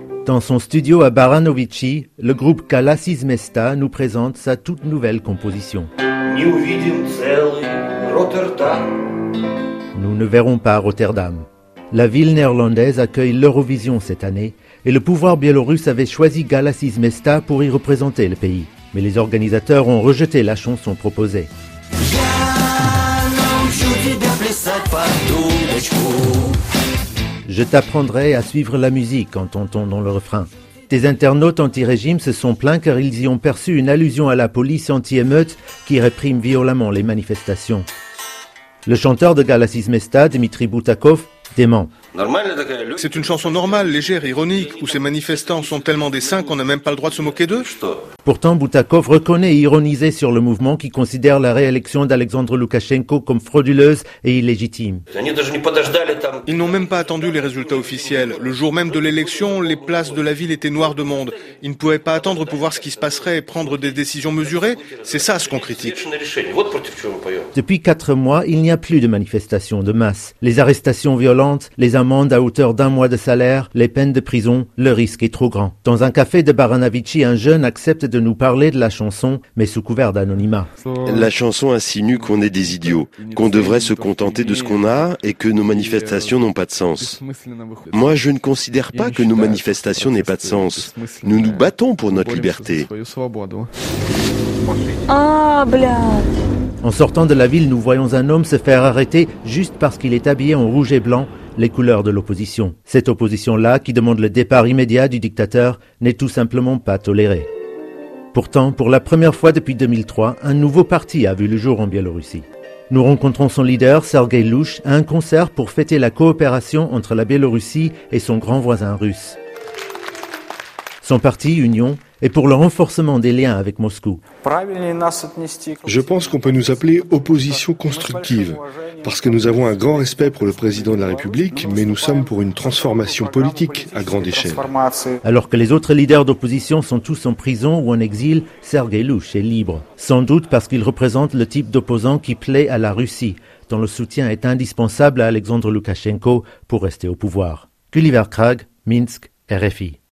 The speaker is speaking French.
Dans son studio à Baranovici, le groupe Kalasis Mesta nous présente sa toute nouvelle composition. Nous ne verrons pas Rotterdam. La ville néerlandaise accueille l'Eurovision cette année et le pouvoir biélorusse avait choisi Kalasis Mesta pour y représenter le pays. Mais les organisateurs ont rejeté la chanson proposée. Je t'apprendrai à suivre la musique, entend-on dans le refrain. Des internautes anti-régime se sont plaints car ils y ont perçu une allusion à la police anti-émeute qui réprime violemment les manifestations. Le chanteur de Kalasis Mesta, Dmitri Boutakov, dément. C'est une chanson normale, légère, ironique, où ces manifestants sont tellement des saints qu'on n'a même pas le droit de se moquer d'eux. Pourtant, Boutakov reconnaît et ironiser sur le mouvement qui considère la réélection d'Alexandre Loukachenko comme frauduleuse et illégitime. Ils n'ont même pas attendu les résultats officiels. Le jour même de l'élection, les places de la ville étaient noires de monde. Ils ne pouvaient pas attendre pour voir ce qui se passerait et prendre des décisions mesurées. C'est ça ce qu'on critique. Depuis 4 mois, il n'y a plus de manifestations de masse. Les arrestations violentes, les amendes à hauteur d'1 mois de salaire, les peines de prison, le risque est trop grand. Dans un café de Baranovici, un jeune accepte de nous parler de la chanson, mais sous couvert d'anonymat. La chanson insinue qu'on est des idiots, qu'on devrait se contenter de ce qu'on a et que nos manifestations n'ont pas de sens. Moi, je ne considère pas que nos manifestations n'aient pas de sens. Nous nous battons pour notre liberté. En sortant de la ville, nous voyons un homme se faire arrêter juste parce qu'il est habillé en rouge et blanc, les couleurs de l'opposition. Cette opposition-là, qui demande le départ immédiat du dictateur, n'est tout simplement pas tolérée. Pourtant, pour la première fois depuis 2003, un nouveau parti a vu le jour en Biélorussie. Nous rencontrons son leader, Sergei Louch, à un concert pour fêter la coopération entre la Biélorussie et son grand voisin russe. Son parti, Union, est pour le renforcement des liens avec Moscou. Je pense qu'on peut nous appeler opposition constructive, parce que nous avons un grand respect pour le président de la République, mais nous sommes pour une transformation politique à grande échelle. Alors que les autres leaders d'opposition sont tous en prison ou en exil, Sergei Louch est libre. Sans doute parce qu'il représente le type d'opposant qui plaît à la Russie, dont le soutien est indispensable à Alexandre Loukachenko pour rester au pouvoir. Gulliver Krag, Minsk, RFI.